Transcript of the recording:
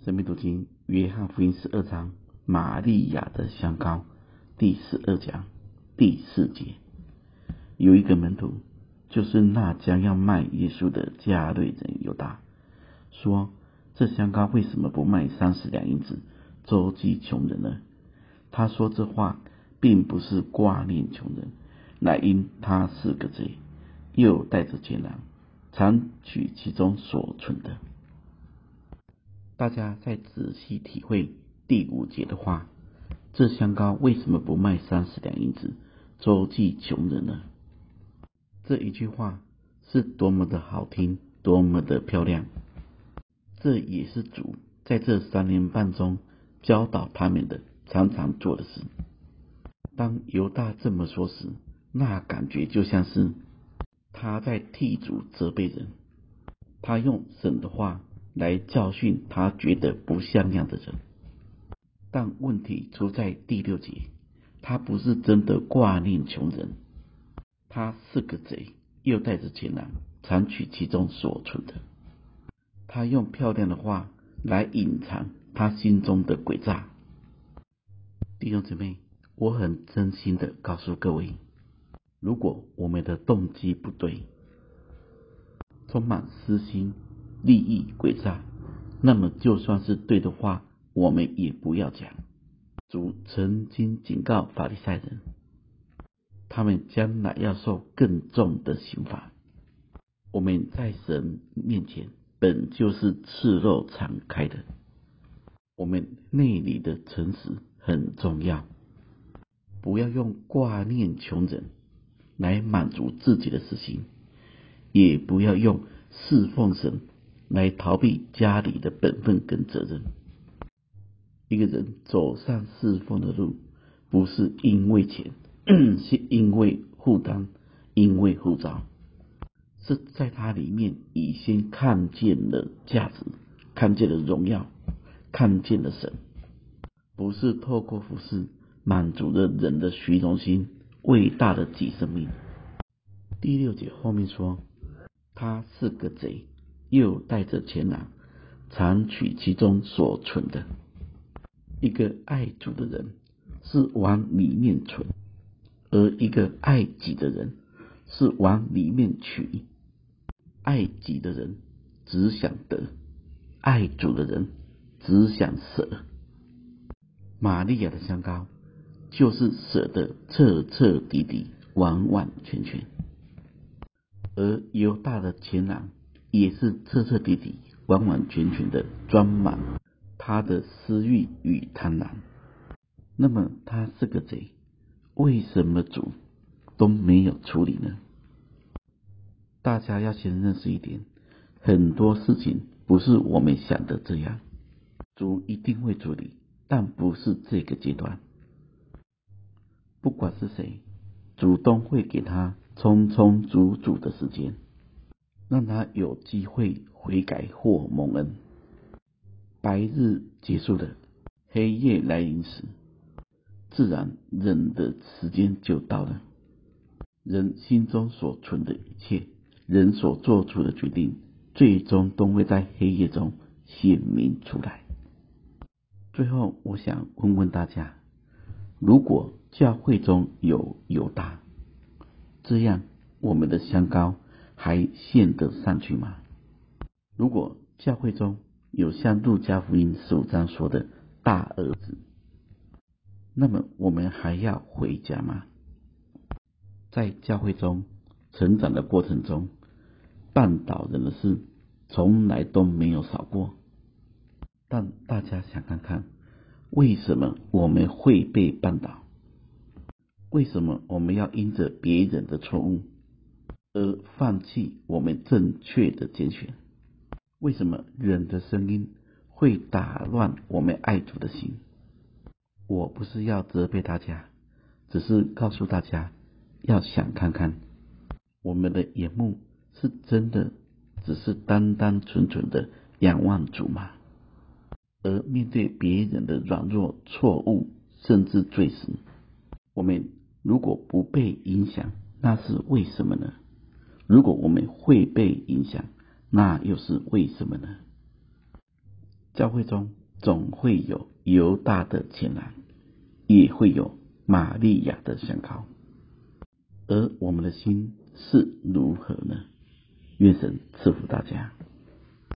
生命读经约翰福音12章玛利亚的香膏第12讲第4节，有一个门徒，就是那将要卖耶稣的加略人犹大，说这香膏为什么不卖30两银子，周济穷人呢？他说这话并不是挂念穷人，乃因他是个贼，又带着钱囊，常取其中所存的。大家再仔细体会第5节的话，这香膏为什么不卖30两银子，周济穷人呢？这一句话是多么的好听，多么的漂亮。这也是主在这3年半中教导他们的常常做的事。当犹大这么说时，那感觉就像是他在替主责备人，他用神的话来教训他觉得不像样的人。但问题出在第6节，他不是真的挂念穷人，他是个贼，又带着钱囊，常取其中所存的。他用漂亮的话来隐藏他心中的诡诈。弟兄姊妹，我很真心的告诉各位，如果我们的动机不对，充满私心、利益、诡诈，那么就算是对的话，我们也不要讲。主曾经警告法利赛人，他们将来要受更重的刑罚。我们在神面前本就是赤肉敞开的，我们内里的诚实很重要。不要用挂念穷人来满足自己的私心，也不要用侍奉神来逃避家里的本分跟责任。一个人走上侍奉的路，不是因为钱，是因为负担，因为呼召，是在他里面已先看见了价值，看见了荣耀，看见了神，不是透过服事满足了人的虚荣心，伟大的己生命。第6节后面说，他是个贼，又带着钱囊，常取其中所存的。一个爱主的人是往里面存，而一个爱己的人是往里面取。爱己的人只想得，爱主的人只想舍。玛利亚的香膏就是舍得彻彻底底，完完全全，而犹大的钱囊也是彻彻底底，完完全全的装满他的私欲与贪婪。那么他是个贼，为什么主都没有处理呢？大家要先认识一点，很多事情不是我们想的这样，主一定会处理，但不是这个阶段。不管是谁，主动会给他充充足足的时间，让他有机会悔改或蒙恩。白日结束了，黑夜来临时，自然人的时间就到了。人心中所存的一切，人所做出的决定，最终都会在黑夜中显明出来。最后我想问问大家，如果教会中有犹大，这样我们的香膏还献得上去吗？如果教会中有像路加福音15章说的大儿子，那么我们还要回家吗？在教会中成长的过程中，绊倒人的事从来都没有少过。但大家想看看，为什么我们会被绊倒？为什么我们要因着别人的错误而放弃我们正确的拣选？为什么人的声音会打乱我们爱主的心？我不是要责备大家，只是告诉大家要想看看，我们的眼目是真的只是单单纯纯的仰望主吗？而面对别人的软弱、错误甚至罪时，我们如果不被影响，那是为什么呢？如果我们会被影响，那又是为什么呢？教会中总会有犹大的前来，也会有玛利亚的香膏。而我们的心是如何呢？愿神赐福大家。